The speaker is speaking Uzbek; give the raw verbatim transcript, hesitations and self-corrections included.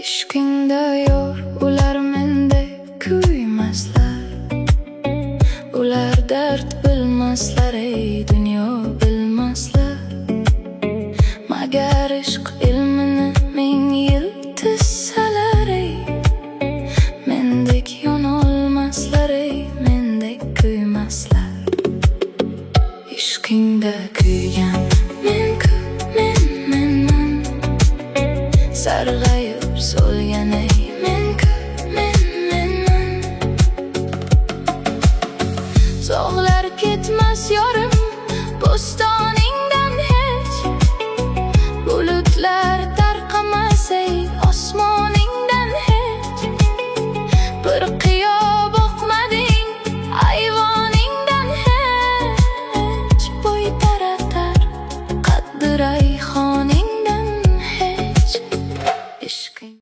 Ishqingda yor ular mendek kuymaslar, ular dard bilmaslar, ey dunyo bilmaslar. Magar ishq ilmini ming yil tizsalar, ey mendek yonolmaslar, ey mendek kuymaslar. Ishqingda kuygan men-ku, men, menman, sarg'ayib so'lgan ey